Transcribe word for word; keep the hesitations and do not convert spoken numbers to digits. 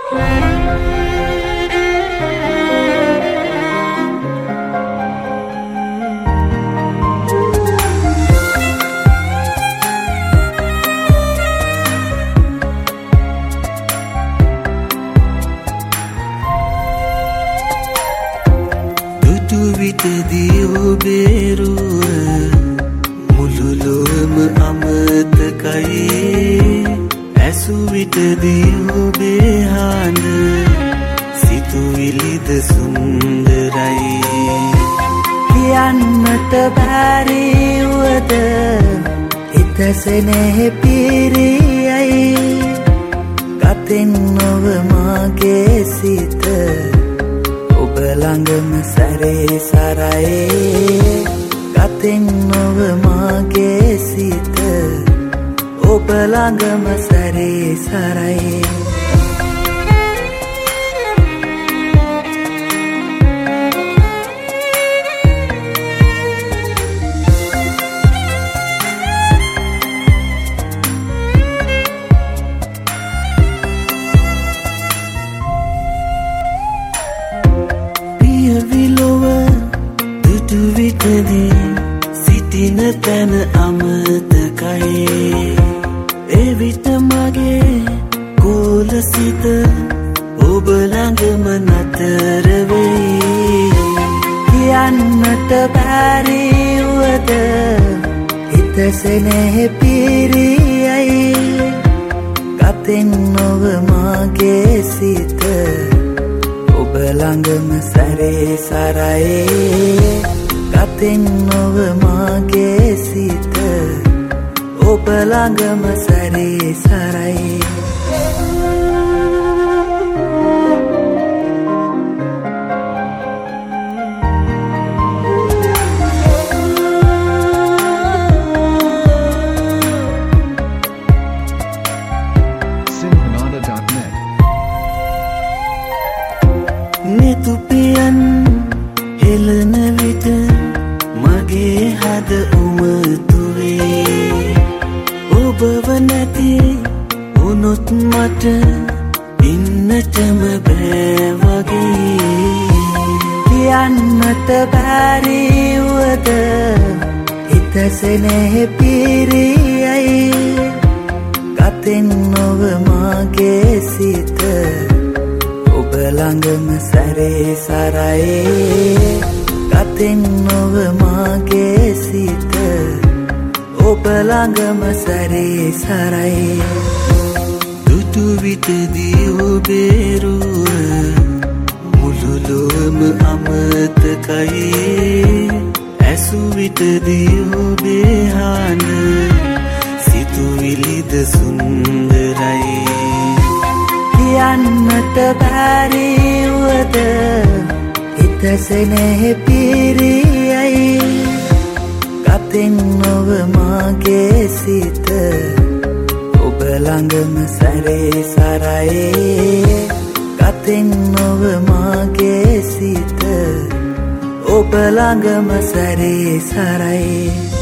විටදී ඔබේ රුව මුළු ලොවම අමතකයි ඇසු විටදී ඔබේ හඬ සිතුවිලිද සුන්දරයි කියන්නට බැරි වුවද හිත සෙනෙහි පිරියයි ගතෙන් නොව මාගේ සිත ඔබ ළඟම සැරේ සරයි ගතෙන් නොව මාගේ සිත ඔබ ළඟම සැරේ සරයි විලොව දුටු විටදී සිටින තැන අමතකයි එවිට මගේ කෝල සිත ඔබ ළඟම නතර වෙයි කියන්නට බැරි වුවද හිත සෙනෙහි පිරියයි ගතෙන් නොව මාගේ සිත ඔබ ළඟම සැරේ සරයි ගතෙන් නොව මාගේ සිත ඔබ ළඟම සැරේ සරයි නිතුපියන් හෙළන විට මගේ හද උමතුවේ ඔබව නැති වුණොත් මට ඉන්නටම බෑ වගේ කියන්නට බැරි වුවද හිත සෙනෙහි පිරියයි ගතෙන් නොව මාගේ සිත ඔබ ළඟම සැරේ සරයි ගතෙන් නොව මාගේ සිත ඔබ ළඟම සැරේ සරයි දුටු විටදී ඔබේ රුව මුළු ලොවම අමතකයි ඇසු විටදී ඔබේ හඬ සිතුවිලිද සුන්දරයි කියන්නට බැරි වුවද හිත සෙනෙහි පිරියයි ගතෙන් නොව මාගේ සිත ඔබ ළඟම සැරේ සරයි ගතෙන් නොව මාගේ සිත ඔබ ළඟම සැරේ සරයි